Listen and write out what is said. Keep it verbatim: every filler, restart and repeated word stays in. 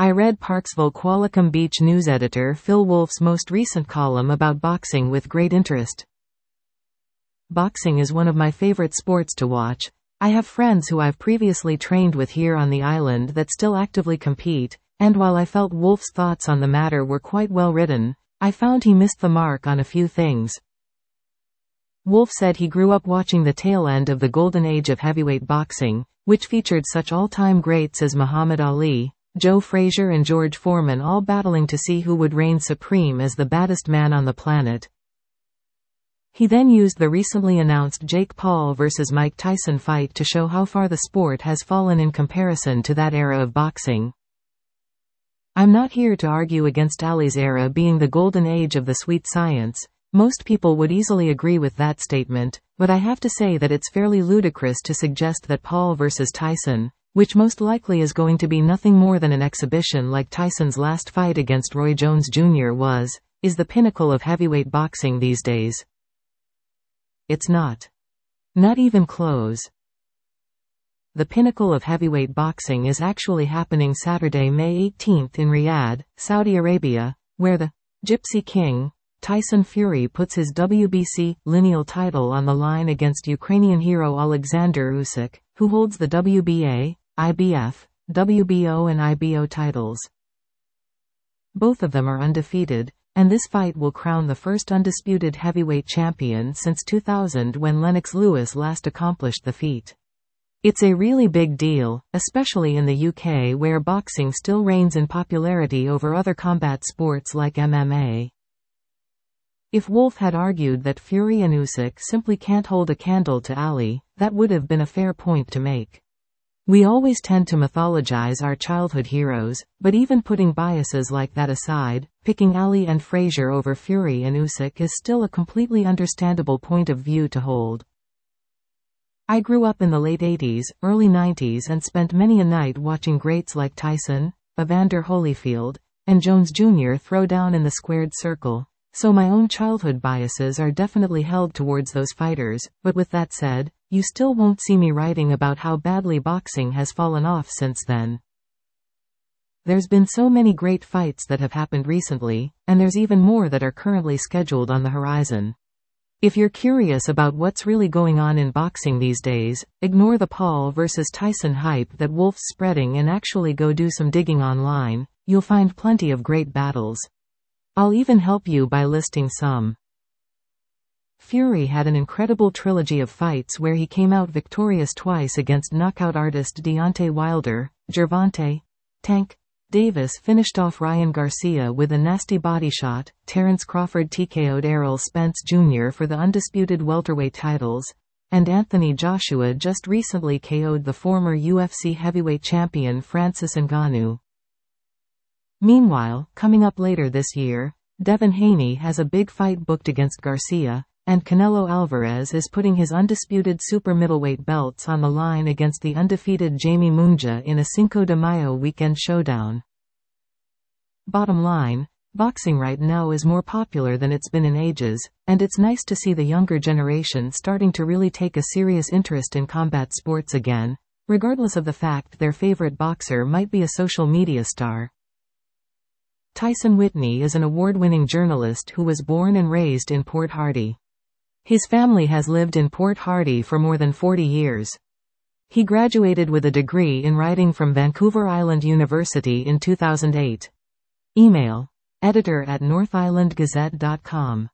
I read Parksville Qualicum Beach news editor Phil Wolf's most recent column about boxing with great interest. Boxing is one of my favorite sports to watch. I have friends who I've previously trained with here on the island that still actively compete, and while I felt Wolf's thoughts on the matter were quite well written, I found he missed the mark on a few things. Wolf said he grew up watching the tail end of the golden age of heavyweight boxing, which featured such all-time greats as Muhammad Ali, Joe Frazier and George Foreman all battling to see who would reign supreme as the baddest man on the planet. He then used the recently announced Jake Paul versus Mike Tyson fight to show how far the sport has fallen in comparison to that era of boxing. I'm not here to argue against Ali's era being the golden age of the sweet science. Most people would easily agree with that statement, but I have to say that it's fairly ludicrous to suggest that Paul versus Tyson, which most likely is going to be nothing more than an exhibition like Tyson's last fight against Roy Jones Junior was, is the pinnacle of heavyweight boxing these days. It's not. Not even close. The pinnacle of heavyweight boxing is actually happening Saturday, May eighteenth in Riyadh, Saudi Arabia, where the Gypsy King, Tyson Fury puts his W B C lineal title on the line against Ukrainian hero Alexander Usyk, who holds the W B A, I B F, W B O and I B O titles. Both of them are undefeated, and this fight will crown the first undisputed heavyweight champion since two thousand when Lennox Lewis last accomplished the feat. It's a really big deal, especially in the U K where boxing still reigns in popularity over other combat sports like M M A. If Wolf had argued that Fury and Usyk simply can't hold a candle to Ali, that would have been a fair point to make. We always tend to mythologize our childhood heroes, but even putting biases like that aside, picking Ali and Frazier over Fury and Usyk is still a completely understandable point of view to hold. I grew up in the late eighties, early nineties and spent many a night watching greats like Tyson, Evander Holyfield, and Jones Junior throw down in the squared circle, so my own childhood biases are definitely held towards those fighters, but with that said, you still won't see me writing about how badly boxing has fallen off since then. There's been so many great fights that have happened recently, and there's even more that are currently scheduled on the horizon. If you're curious about what's really going on in boxing these days, ignore the Paul versus Tyson hype that Wolf's spreading and actually go do some digging online. You'll find plenty of great battles. I'll even help you by listing some. Fury had an incredible trilogy of fights where he came out victorious twice against knockout artist Deontay Wilder. Gervonta Tank Davis finished off Ryan Garcia with a nasty body shot. Terence Crawford T K O'd Errol Spence Junior for the undisputed welterweight titles, and Anthony Joshua just recently K O'd the former U F C heavyweight champion Francis Ngannou. Meanwhile, coming up later this year, Devin Haney has a big fight booked against Garcia, and Canelo Alvarez is putting his undisputed super middleweight belts on the line against the undefeated Jamie Munguia in a Cinco de Mayo weekend showdown. Bottom line, boxing right now is more popular than it's been in ages, and it's nice to see the younger generation starting to really take a serious interest in combat sports again, regardless of the fact their favorite boxer might be a social media star. Tyson Whitney is an award-winning journalist who was born and raised in Port Hardy. His family has lived in Port Hardy for more than forty years. He graduated with a degree in writing from Vancouver Island University in two thousand eight. Email: editor at north island gazette dot com.